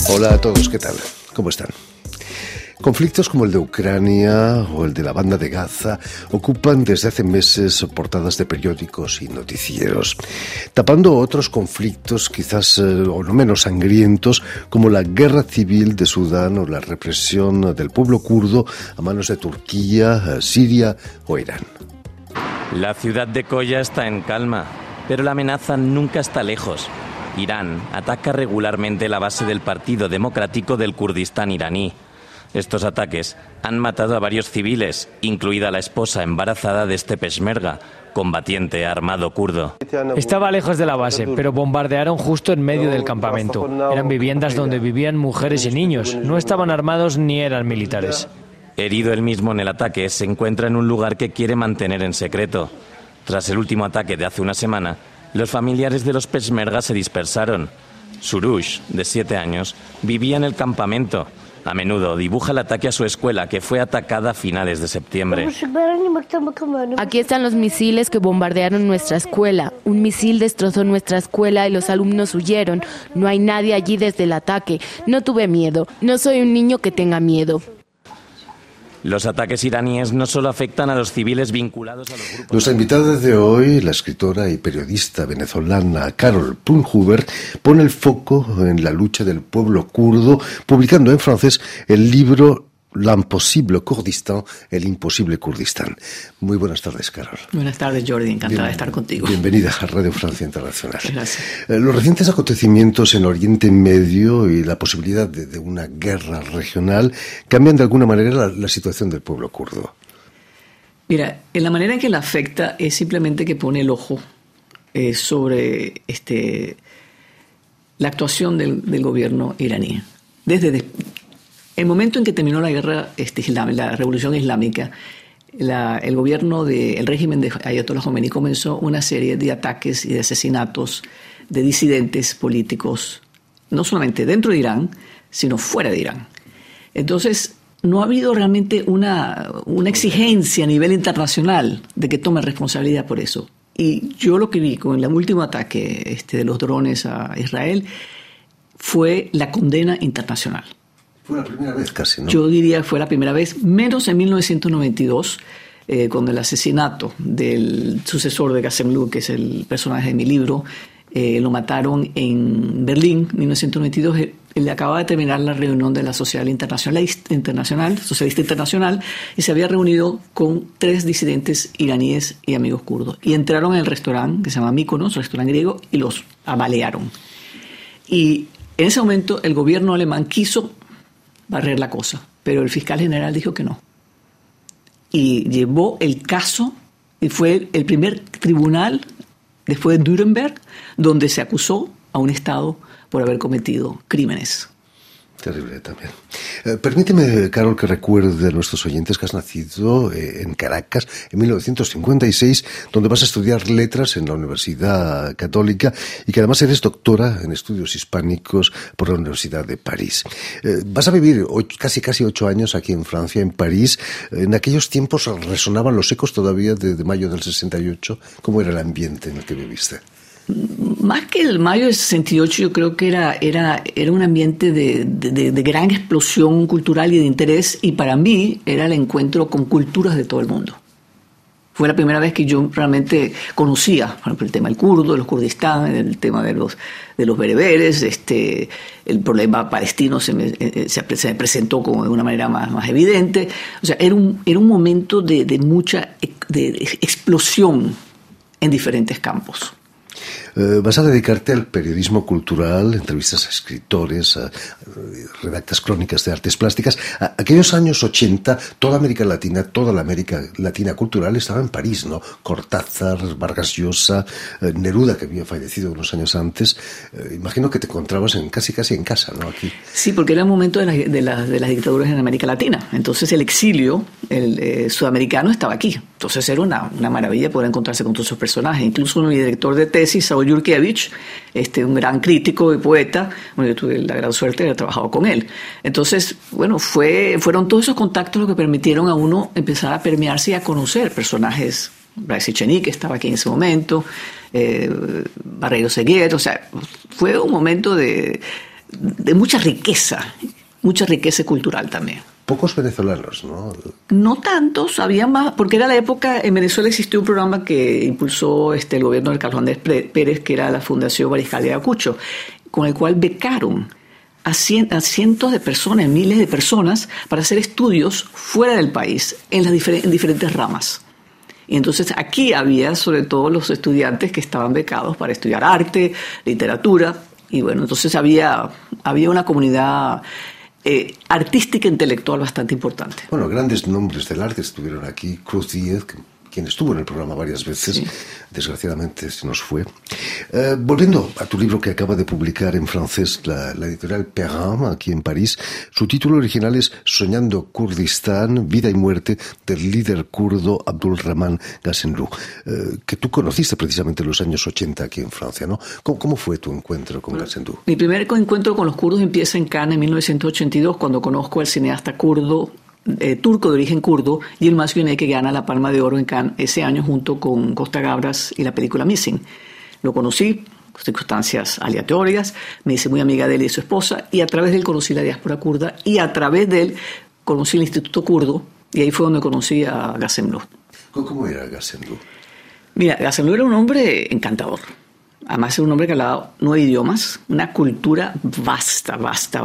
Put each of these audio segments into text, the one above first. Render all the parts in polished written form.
Hola a todos, ¿qué tal? ¿Cómo están? Conflictos como el de Ucrania o el de la Banda de Gaza ocupan desde hace meses portadas de periódicos y noticieros, tapando otros conflictos quizás o no menos sangrientos, como la guerra civil de Sudán o la represión del pueblo kurdo a manos de Turquía, Siria o Irán. La ciudad de Koya está en calma, pero la amenaza nunca está lejos. Irán ataca regularmente la base del Partido Democrático del Kurdistán iraní. Estos ataques han matado a varios civiles, incluida la esposa embarazada de este peshmerga, combatiente armado kurdo. Estaba lejos de la base, pero bombardearon justo en medio del campamento. Eran viviendas donde vivían mujeres y niños. No estaban armados ni eran militares. Herido él mismo en el ataque, se encuentra en un lugar que quiere mantener en secreto. Tras el último ataque de hace una semana, los familiares de los peshmerga se dispersaron. Surush, de 7 años, vivía en el campamento. A menudo dibuja el ataque a su escuela, que fue atacada a finales de septiembre. Aquí están los misiles que bombardearon nuestra escuela. Un misil destrozó nuestra escuela y los alumnos huyeron. No hay nadie allí desde el ataque. No tuve miedo. No soy un niño que tenga miedo. Los ataques iraníes no solo afectan a los civiles vinculados a los grupos... Nuestra invitada de hoy, la escritora y periodista venezolana Carol Punhuber, pone el foco en la lucha del pueblo kurdo, publicando en francés el libro L'impossible Kurdistan, el imposible Kurdistán. Muy buenas tardes, Carol. Buenas tardes, Jordi. Encantada de estar contigo. Bienvenida a Radio Francia Internacional. Gracias. Los recientes acontecimientos en Oriente Medio y la posibilidad de una guerra regional cambian de alguna manera la situación del pueblo kurdo. Mira, en la manera en que la afecta es simplemente que pone el ojo sobre la actuación del gobierno iraní. Desde el momento en que terminó la guerra la revolución islámica, el gobierno el régimen de Ayatollah Khomeini comenzó una serie de ataques y de asesinatos de disidentes políticos, no solamente dentro de Irán, sino fuera de Irán. Entonces, no ha habido realmente una exigencia a nivel internacional de que tome responsabilidad por eso. Y yo lo que vi con el último ataque de los drones a Israel fue la condena internacional. Fue la primera vez casi, ¿no? Yo diría que fue la primera vez, menos en 1992, con el asesinato del sucesor de Qassemlou, que es el personaje de mi libro. Lo mataron en Berlín, 1992. Él acababa de terminar la reunión de la Sociedad Socialista Internacional, y se había reunido con 3 disidentes iraníes y amigos kurdos. Y entraron en el restaurante, que se llama Mykonos, restaurante griego, y los abalearon. Y en ese momento el gobierno alemán quiso barrer la cosa, pero el fiscal general dijo que no. Y llevó el caso, y fue el primer tribunal, después de Nuremberg, donde se acusó a un Estado por haber cometido crímenes. Terrible también. Permíteme, Carol, que recuerde a nuestros oyentes que has nacido en Caracas en 1956, donde vas a estudiar letras en la Universidad Católica y que además eres doctora en estudios hispánicos por la Universidad de París. Vas a vivir casi 8 años aquí en Francia, en París. En aquellos tiempos resonaban los ecos todavía de mayo del 68. ¿Cómo era el ambiente en el que viviste? Más que el mayo del 68, yo creo que era un ambiente de gran explosión cultural y de interés, y para mí era el encuentro con culturas de todo el mundo. Fue la primera vez que yo realmente conocía, por ejemplo, el tema del kurdo, de los Kurdistán, el tema de los bereberes, el problema palestino se me presentó como de una manera más evidente. O sea, era un momento de mucha explosión en diferentes campos. Vas a dedicarte al periodismo cultural, entrevistas a escritores, redactas crónicas de artes plásticas. Aquellos años 80, toda América Latina cultural estaba en París, ¿no? Cortázar, Vargas Llosa, Neruda, que había fallecido unos años antes. Imagino que te encontrabas casi en casa, ¿no? Aquí. Sí, porque era el momento de las dictaduras en América Latina. Entonces el exilio sudamericano estaba aquí. Entonces era una maravilla poder encontrarse con todos esos personajes. Incluso mi director de tesis, Saúl Yurkevich, un gran crítico y poeta, yo tuve la gran suerte de haber trabajado con él. Entonces, fueron todos esos contactos los que permitieron a uno empezar a permearse y a conocer personajes. Bryce Echenique estaba aquí en ese momento, Barreiro Seguier, o sea, fue un momento de de mucha riqueza cultural también. Pocos venezolanos, ¿no? No tantos, había más, porque era la época, en Venezuela existió un programa que impulsó el gobierno de Carlos Andrés Pérez, que era la Fundación Mariscal de Ayacucho, con el cual becaron a cientos de personas, miles de personas, para hacer estudios fuera del país, en diferentes ramas. Y entonces aquí había sobre todo los estudiantes que estaban becados para estudiar arte, literatura, y bueno, entonces había una comunidad artística e intelectual bastante importante. Bueno, grandes nombres del arte estuvieron aquí. Cruz Díez, quien estuvo en el programa varias veces, sí. Desgraciadamente se nos fue. Volviendo a tu libro que acaba de publicar en francés la editorial Perrin, aquí en París, su título original es Soñando Kurdistán, vida y muerte del líder kurdo Abdulrahman Ghassemlou, que tú conociste precisamente en los años 80 aquí en Francia, ¿no? ¿Cómo fue tu encuentro con Ghassemlou? Mi primer encuentro con los kurdos empieza en Cannes en 1982, cuando conozco al cineasta kurdo turco de origen kurdo, Yilmaz Güney, que gana la Palma de Oro en Cannes ese año junto con Costa Gabras y la película Missing. Lo conocí, circunstancias aleatorias, me hice muy amiga de él y de su esposa, y a través de él conocí la diáspora kurda, y a través de él conocí el Instituto Kurdo, y ahí fue donde conocí a Ghassemlou. ¿Cómo era Ghassemlou? Mira, Ghassemlou era un hombre encantador. Además era un hombre que hablaba 9 idiomas, una cultura vasta.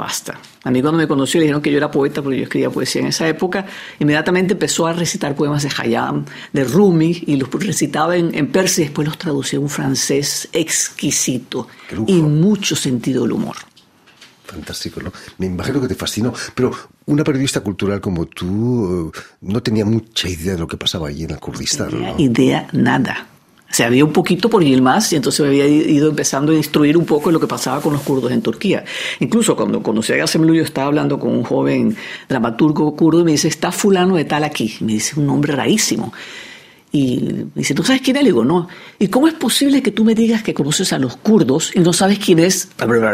A mí cuando me conoció le dijeron que yo era poeta porque yo escribía poesía en esa época. Inmediatamente empezó a recitar poemas de Khayyam, de Rumi, y los recitaba en persa y después los traducía en un francés exquisito y mucho sentido del humor. Fantástico, ¿no? Me imagino que te fascinó, pero una periodista cultural como tú no tenía mucha idea de lo que pasaba allí en el Kurdistán, ¿no? No tenía idea, nada. O sea, había un poquito por Yilmaz y entonces me había ido empezando a instruir un poco de lo que pasaba con los kurdos en Turquía. Incluso cuando conocí a Ghassemlou, yo estaba hablando con un joven dramaturgo kurdo y me dice, está fulano de tal aquí. Me dice un nombre rarísimo. Y me dice, ¿tú sabes quién es? Le digo, no. ¿Y cómo es posible que tú me digas que conoces a los kurdos y no sabes quién es?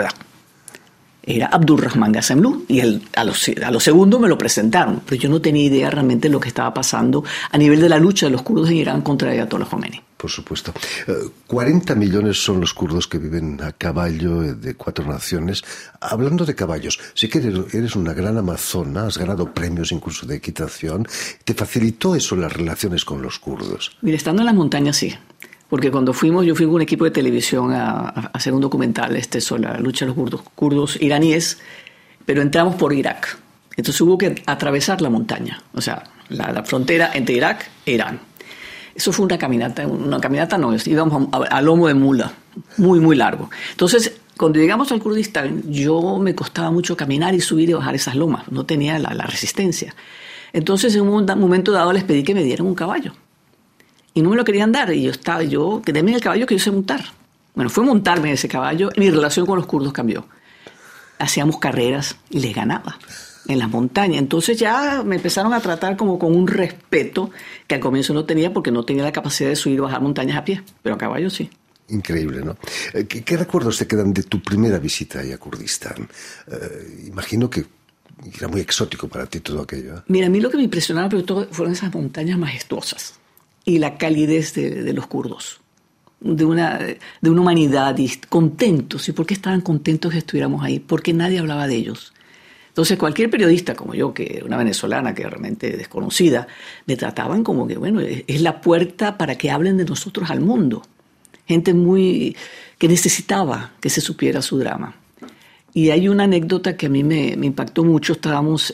Era Abdulrahman Ghassemlou, y a los segundos me lo presentaron, pero yo no tenía idea realmente de lo que estaba pasando a nivel de la lucha de los kurdos en Irán contra Ayatollah Khomeini. Por supuesto. 40 millones son los kurdos que viven a caballo de 4 naciones. Hablando de caballos, sé que eres una gran amazona, has ganado premios incluso de equitación. ¿Te facilitó eso las relaciones con los kurdos? Mira, estando en las montañas sí. Porque cuando yo fui con un equipo de televisión a hacer un documental sobre la lucha de los kurdos iraníes, pero entramos por Irak. Entonces hubo que atravesar la montaña, o sea, la frontera entre Irak e Irán. Eso fue una caminata no, íbamos a lomo de mula, muy largo. Entonces, cuando llegamos al Kurdistán, me costaba mucho caminar y subir y bajar esas lomas, no tenía la resistencia. Entonces, en un momento dado les pedí que me dieran un caballo. Y no me lo querían dar, y que denme el caballo que yo sé montar. Bueno, fue montarme en ese caballo y mi relación con los kurdos cambió. Hacíamos carreras y les ganaba en las montañas. Entonces ya me empezaron a tratar como con un respeto que al comienzo no tenía porque no tenía la capacidad de subir y bajar montañas a pie, pero a caballo sí. Increíble, ¿no? ¿Qué recuerdos te quedan de tu primera visita a Kurdistán? Imagino que era muy exótico para ti todo aquello, ¿eh? Mira, a mí lo que me impresionaba pero todo fueron esas montañas majestuosas y la calidez de los kurdos, de una humanidad y contentos. ¿Y por qué estaban contentos que estuviéramos ahí? Porque nadie hablaba de ellos. Entonces cualquier periodista como yo, que una venezolana que realmente desconocida, me trataban como que, bueno, es la puerta para que hablen de nosotros al mundo. Gente que necesitaba que se supiera su drama. Y hay una anécdota que a mí me impactó mucho. Estábamos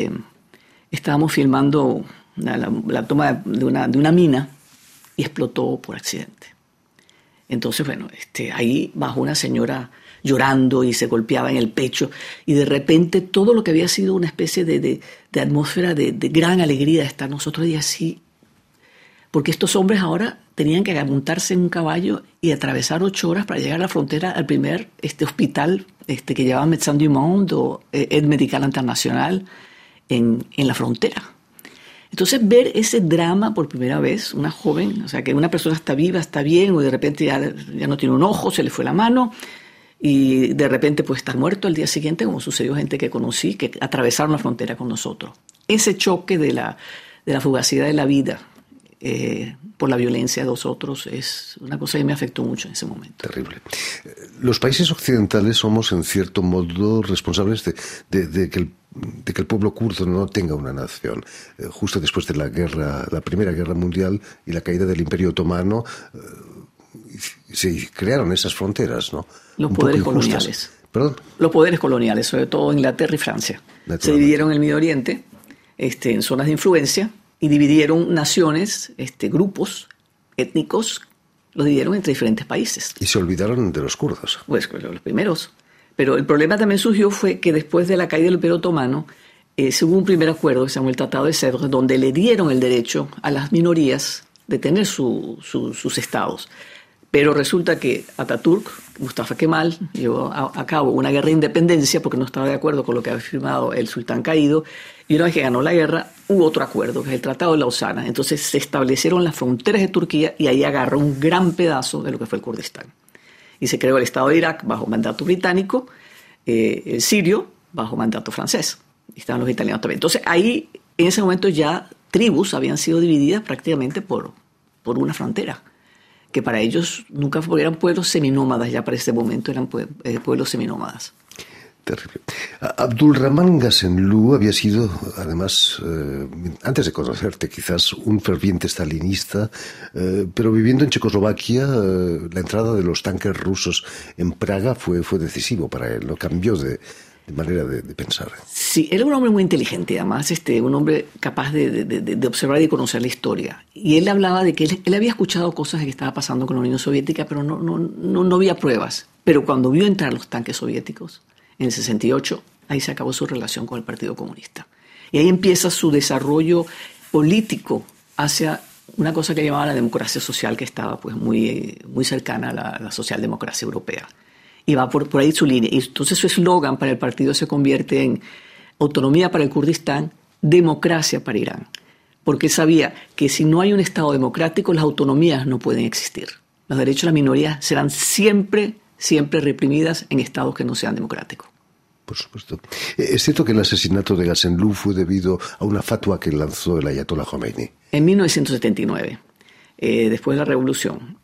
filmando la toma de una mina y explotó por accidente. Entonces, bueno, ahí bajó una señora llorando y se golpeaba en el pecho y de repente todo lo que había sido una especie de atmósfera de gran alegría de estar nosotros y así, porque estos hombres ahora tenían que montarse en un caballo y atravesar 8 horas para llegar a la frontera al primer hospital que llevaba Médecins du Monde o Aide Médicale Internationale en la frontera. Entonces ver ese drama por primera vez, una joven, o sea que una persona está viva, está bien, o de repente ya no tiene un ojo, se le fue la mano, y de repente puede estar muerto al día siguiente, como sucedió gente que conocí, que atravesaron la frontera con nosotros. Ese choque de la fugacidad de la vida por la violencia de los otros, es una cosa que me afectó mucho en ese momento. Terrible. Los países occidentales somos, en cierto modo, responsables de que el pueblo kurdo no tenga una nación. Justo después de la Primera Guerra Mundial y la caída del Imperio Otomano, se crearon esas fronteras, ¿no? Los poderes coloniales. ¿Perdón? Los poderes coloniales, sobre todo Inglaterra y Francia. Se dividieron el Medio Oriente en zonas de influencia y dividieron naciones, grupos étnicos, los dividieron entre diferentes países. Y se olvidaron de los kurdos. Pues los primeros. Pero el problema también surgió fue que después de la caída del Imperio Otomano, se hubo un primer acuerdo que se llamó el Tratado de Sèvres, donde le dieron el derecho a las minorías de tener sus estados. Pero resulta que Atatürk, Mustafa Kemal, llevó a cabo una guerra de independencia porque no estaba de acuerdo con lo que había firmado el sultán caído. Y una vez que ganó la guerra, hubo otro acuerdo, que es el Tratado de Lausana. Entonces se establecieron las fronteras de Turquía y ahí agarró un gran pedazo de lo que fue el Kurdistán. Y se creó el Estado de Irak bajo mandato británico, el sirio bajo mandato francés. Y estaban los italianos también. Entonces ahí, en ese momento ya tribus habían sido divididas prácticamente por una frontera, que para ellos nunca eran pueblos seminómadas, ya para ese momento eran pueblos seminómadas. Terrible. Abdulrahman Gasemlou había sido, además, antes de conocerte, quizás un ferviente stalinista, pero viviendo en Checoslovaquia, la entrada de los tanques rusos en Praga fue decisivo para él, ¿no? Cambió de manera de pensar. Sí, era un hombre muy inteligente, además un hombre capaz de observar y conocer la historia. Y él hablaba de que él había escuchado cosas de que estaba pasando con la Unión Soviética, pero no había pruebas. Pero cuando vio entrar los tanques soviéticos, en el 68, ahí se acabó su relación con el Partido Comunista. Y ahí empieza su desarrollo político hacia una cosa que llamaba la democracia social, que estaba pues muy cercana a la socialdemocracia europea. Y va por ahí su línea. Y entonces su eslogan para el partido se convierte en autonomía para el Kurdistán, democracia para Irán. Porque sabía que si no hay un Estado democrático, las autonomías no pueden existir. Los derechos de las minorías serán siempre reprimidas en estados que no sean democráticos. Por supuesto. ¿Es cierto que el asesinato de Gasemlou fue debido a una fatua que lanzó el ayatollah Khomeini? En 1979, después de la revolución,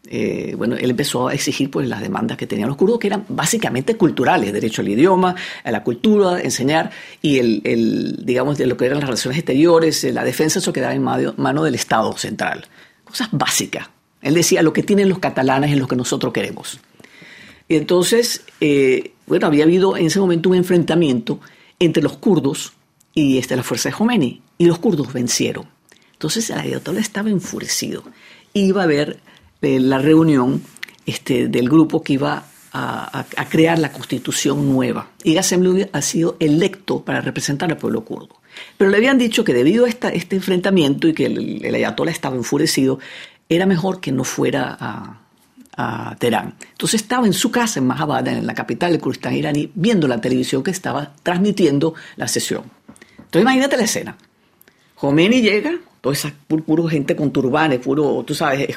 él empezó a exigir pues, las demandas que tenían los kurdos, que eran básicamente culturales: derecho al idioma, a la cultura, enseñar, y digamos, de lo que eran las relaciones exteriores, la defensa, eso quedaba en mano del Estado central. Cosas básicas. Él decía, lo que tienen los catalanes es lo que nosotros queremos. Y entonces, había habido en ese momento un enfrentamiento entre los kurdos y la fuerza de Khomeini, y los kurdos vencieron. Entonces el ayatollah estaba enfurecido. Iba a haber la reunión del grupo que iba a crear la constitución nueva. Y Gasemlou ha sido electo para representar al pueblo kurdo. Pero le habían dicho que debido a este enfrentamiento y que el ayatollah estaba enfurecido, era mejor que no fuera a Teherán. Entonces estaba en su casa en Mahabad, en la capital del Kurdistán iraní, viendo la televisión que estaba transmitiendo la sesión. Entonces imagínate la escena. Khomeini llega, toda esa puro gente con turbanes, puro, tú sabes,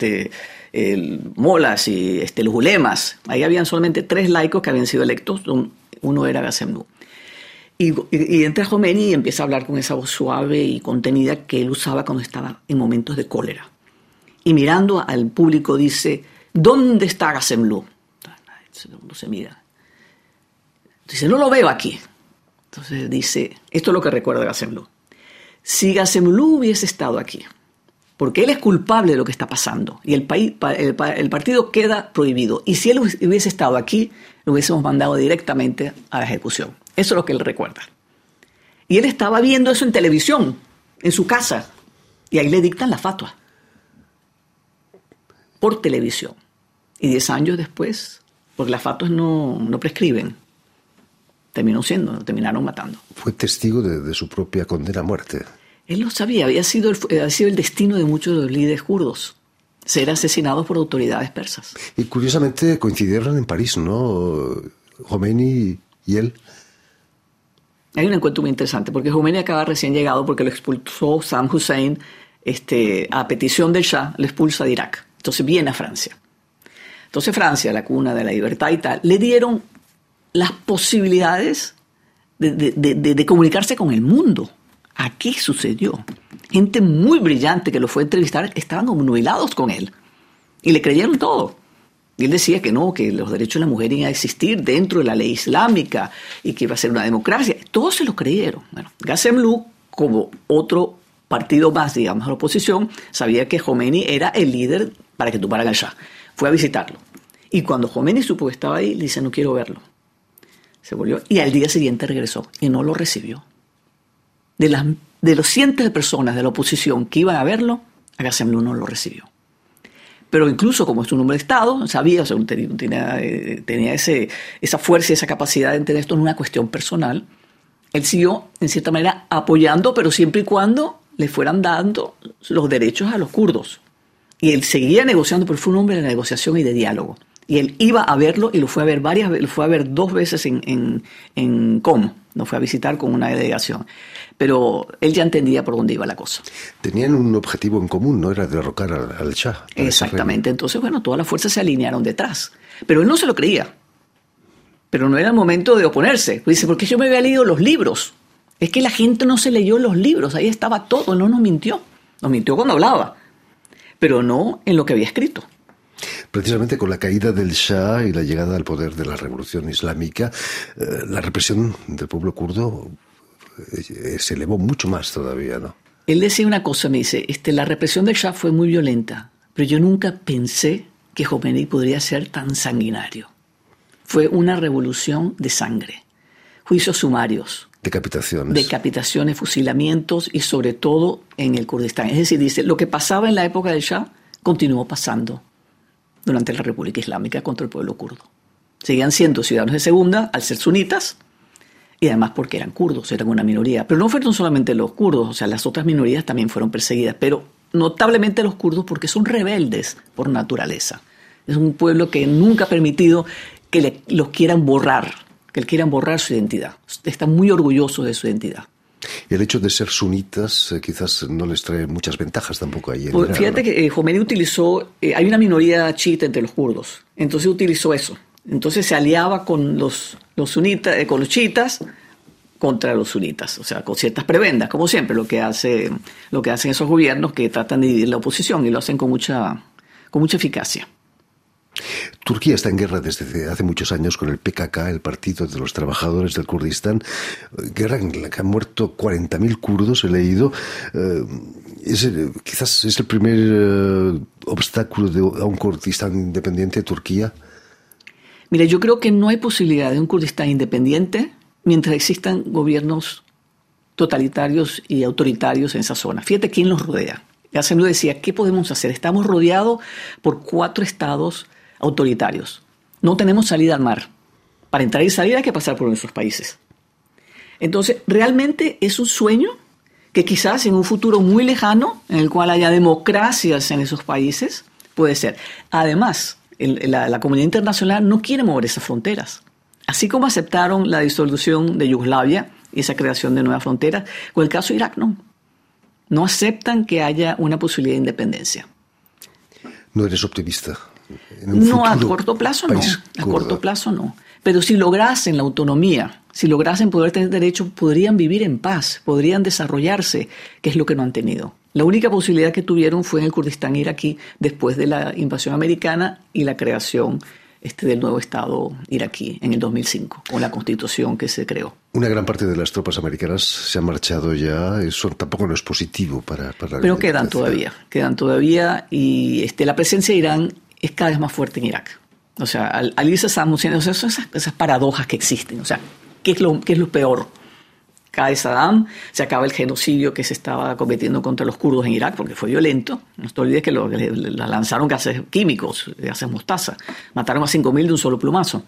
molas y los ulemas. Ahí habían solamente 3 laicos que habían sido electos, uno era Gasemlou. Y entra Khomeini y empieza a hablar con esa voz suave y contenida que él usaba cuando estaba en momentos de cólera. Y mirando al público dice, ¿dónde está Gasemlou? Todo el mundo se mira. Dice, no lo veo aquí. Entonces dice, esto es lo que recuerda Gasemlou. Si Gasemlou hubiese estado aquí, porque él es culpable de lo que está pasando, y el partido queda prohibido, y si él hubiese estado aquí, lo hubiésemos mandado directamente a la ejecución. Eso es lo que él recuerda. Y él estaba viendo eso en televisión, en su casa, y ahí le dictan la fatua. Por televisión. Y 10 años después, porque las fatuas no prescriben, terminaron matando. Fue testigo de su propia condena a muerte. Él lo sabía, había sido el destino de muchos de los líderes kurdos, ser asesinados por autoridades persas. Y curiosamente coincidieron en París, ¿no? Khomeini y él. Hay un encuentro muy interesante, porque Khomeini acaba recién llegado porque lo expulsó Saddam Hussein, a petición del Shah, lo expulsa de Irak. Entonces viene a Francia. Entonces Francia, la cuna de la libertad y tal, le dieron las posibilidades de comunicarse con el mundo. ¿A qué sucedió? gente muy brillante que lo fue a entrevistar, estaban obnubilados con él. Y le creyeron todo. Y él decía que no, que los derechos de la mujer iban a existir dentro de la ley islámica y que iba a ser una democracia. Todos se lo creyeron. Bueno, Qasem-Lou, como otro partido más, digamos, a la oposición, sabía que Khomeini era el líder para que tumbaran al Shah. Fue a visitarlo. Y cuando Khomeini supo que estaba ahí, le dice, no quiero verlo. Se volvió y al día siguiente regresó y no lo recibió. De los cientos de personas de la oposición que iban a verlo, a Qasem-Lou no lo recibió. Pero incluso como es un hombre de Estado, sabía, o sea, tenía esa fuerza y esa capacidad de entender esto en una cuestión personal. Él siguió, en cierta manera, apoyando, pero siempre y cuando le fueran dando los derechos a los kurdos. Y él seguía negociando, pero fue un hombre de negociación y de diálogo. Y él iba a verlo y lo fue a ver lo fue a ver 2 veces en Qom. Lo fue a visitar con una delegación. Pero él ya entendía por dónde iba la cosa. Tenían un objetivo en común, ¿no? Era derrocar al Shah. Exactamente. Entonces, bueno, todas las fuerzas se alinearon detrás. Pero él no se lo creía. Pero no era el momento de oponerse. Dice, porque yo me había leído los libros. Es que la gente no se leyó los libros. Ahí estaba todo. No nos mintió. Nos mintió cuando hablaba. Pero no en lo que había escrito. Precisamente con la caída del Shah y la llegada al poder de la revolución islámica, la represión del pueblo kurdo se elevó mucho más todavía, ¿no? Él decía una cosa, me dice, la represión del Shah fue muy violenta, pero yo nunca pensé que Khomeini podría ser tan sanguinario. Fue una revolución de sangre, juicios sumarios. Decapitaciones, fusilamientos y sobre todo en el Kurdistán. Es decir, dice, lo que pasaba en la época del Shah continuó pasando durante la República Islámica contra el pueblo kurdo. Seguían siendo ciudadanos de segunda al ser sunitas y además porque eran kurdos, eran una minoría. Pero no fueron solamente los kurdos, o sea, las otras minorías también fueron perseguidas, pero notablemente los kurdos porque son rebeldes por naturaleza. Es un pueblo que nunca ha permitido que los quieran borrar, que quieran borrar su identidad. Están muy orgullosos de su identidad. Y el hecho de ser sunitas quizás no les trae muchas ventajas tampoco ahí. Fíjate que Khomeini utilizó, hay una minoría chiita entre los kurdos, entonces utilizó eso. Entonces se aliaba con los sunitas, con los chiitas contra los sunitas, o sea, con ciertas prebendas, como siempre, lo que hacen esos gobiernos que tratan de dividir la oposición y lo hacen con mucha eficacia. Turquía está en guerra desde hace muchos años con el PKK, el Partido de los Trabajadores del Kurdistán, guerra en la que han muerto 40.000 kurdos, he leído. Quizás es el primer obstáculo a un Kurdistán independiente de Turquía. Mira, yo creo que no hay posibilidad de un Kurdistán independiente mientras existan gobiernos totalitarios y autoritarios en esa zona. Fíjate quién los rodea. Qasem-Lou decía, ¿qué podemos hacer? Estamos rodeados por 4 estados autoritarios. No tenemos salida al mar. Para entrar y salir hay que pasar por nuestros países. Entonces, realmente es un sueño que quizás en un futuro muy lejano, en el cual haya democracias en esos países, puede ser. Además, la comunidad internacional no quiere mover esas fronteras. Así como aceptaron la disolución de Yugoslavia y esa creación de nuevas fronteras, con el caso de Irak no. No aceptan que haya una posibilidad de independencia. ¿No eres optimista? No, a corto plazo no. A corto plazo no. Pero si lograsen la autonomía, si lograsen poder tener derechos, podrían vivir en paz, podrían desarrollarse, que es lo que no han tenido. La única posibilidad que tuvieron fue en el Kurdistán iraquí después de la invasión americana y la creación del nuevo Estado iraquí en el 2005, con la constitución que se creó. Una gran parte de las tropas americanas se han marchado ya, eso tampoco no es positivo para Pero quedan todavía y la presencia de Irán es cada vez más fuerte en Irak. O sea, al irse Saddam Hussein, o sea, son esas paradojas que existen. O sea, ¿qué es lo peor? Cae Saddam, se acaba el genocidio que se estaba cometiendo contra los kurdos en Irak, porque fue violento. No te olvides que le lanzaron gases químicos, gases mostaza. Mataron a 5.000 de un solo plumazo.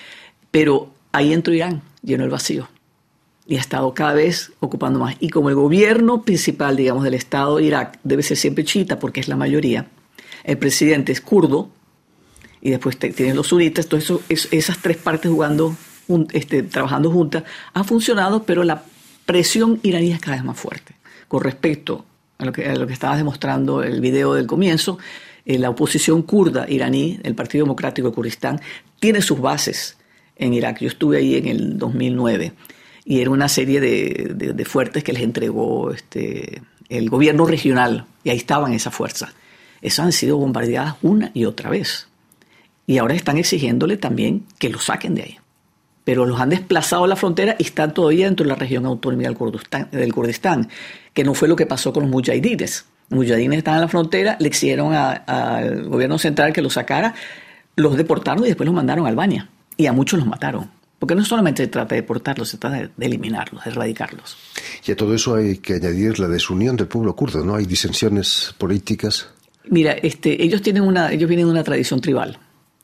Pero ahí entró Irán, llenó el vacío. Y ha estado cada vez ocupando más. Y como el gobierno principal, digamos, del Estado de Irak debe ser siempre chiita, porque es la mayoría, el presidente es kurdo, y después tienen los sunitas, entonces esas 3 partes trabajando juntas, ha funcionado, pero la presión iraní es cada vez más fuerte. Con respecto a lo que estabas demostrando el video del comienzo, la oposición kurda iraní, el Partido Democrático de Kurdistán, tiene sus bases en Irak. Yo estuve ahí en el 2009 y era una serie de fuertes que les entregó el gobierno regional, y ahí estaban esas fuerzas. Esas han sido bombardeadas una y otra vez. Y ahora están exigiéndole también que los saquen de ahí. Pero los han desplazado a la frontera y están todavía dentro de la región autónoma del Kurdistán, que no fue lo que pasó con los mujahidines. Los mujahidines estaban en la frontera, le exigieron al gobierno central que los sacara, los deportaron y después los mandaron a Albania. Y a muchos los mataron. Porque no solamente se trata de deportarlos, se trata de eliminarlos, de erradicarlos. Y a todo eso hay que añadir la desunión del pueblo kurdo, ¿no? Hay disensiones políticas. Mira, ellos vienen de una tradición tribal.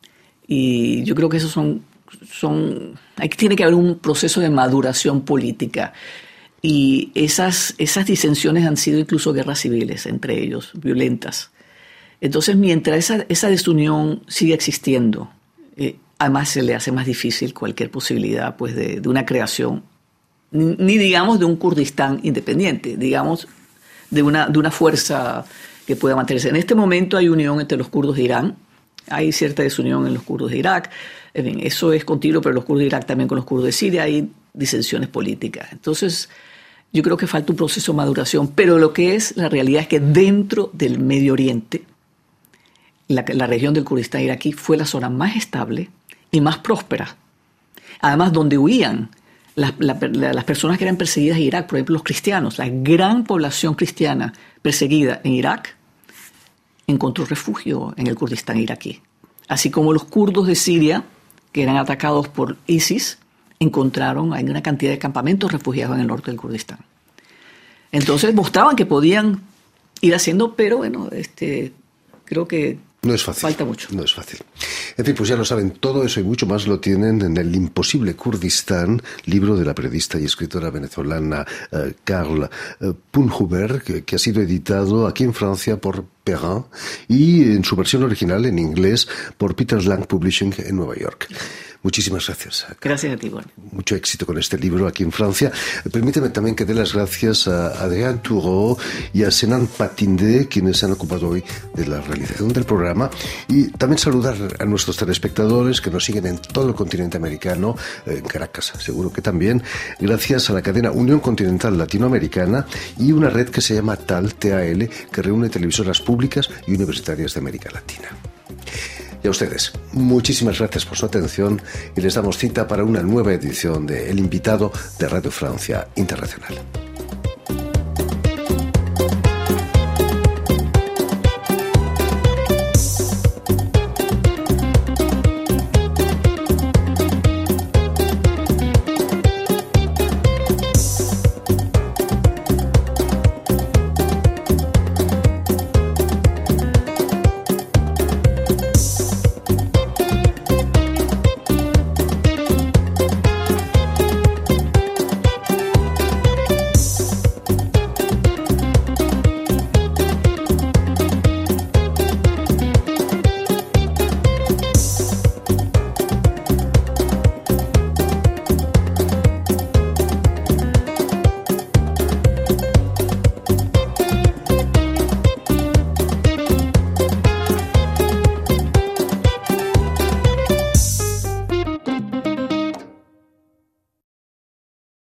Y yo creo que esos tiene que haber un proceso de maduración política. Y esas disensiones han sido incluso guerras civiles entre ellos, violentas. Entonces, mientras esa desunión sigue existiendo, además se le hace más difícil cualquier posibilidad pues, de una creación, ni digamos de un Kurdistán independiente, digamos de una fuerza que pueda mantenerse. En este momento hay unión entre los kurdos de Irán, hay cierta desunión en los kurdos de Irak, en fin, eso es continuo, pero los kurdos de Irak también con los kurdos de Siria hay disensiones políticas. Entonces, yo creo que falta un proceso de maduración, pero lo que es la realidad es que dentro del Medio Oriente, la región del Kurdistán iraquí fue la zona más estable y más próspera. Además, donde huían las personas que eran perseguidas en Irak, por ejemplo, los cristianos, la gran población cristiana perseguida en Irak, encontró refugio en el Kurdistán iraquí. Así como los kurdos de Siria, que eran atacados por ISIS, hay una cantidad de campamentos refugiados en el norte del Kurdistán. Entonces mostraban que podían ir haciendo, pero bueno, creo que no es fácil. Falta mucho. No es fácil. En fin, pues ya lo saben, todo eso y mucho más lo tienen en El imposible Kurdistán, libro de la periodista y escritora venezolana Carla Punhuber, que ha sido editado aquí en Francia por Perrin y en su versión original en inglés por Peter Lang Publishing en Nueva York. Muchísimas gracias. Gracias a ti, Juan. Mucho éxito con este libro aquí en Francia. Permíteme también que dé las gracias a Adrián Toureau y a Senan Patindé, quienes se han ocupado hoy de la realización del programa. Y también saludar a nuestros telespectadores que nos siguen en todo el continente americano, en Caracas, seguro que también, gracias a la cadena Unión Continental Latinoamericana y una red que se llama TAL, que reúne televisoras públicas y universitarias de América Latina. Y a ustedes, muchísimas gracias por su atención y les damos cita para una nueva edición de El Invitado de Radio Francia Internacional.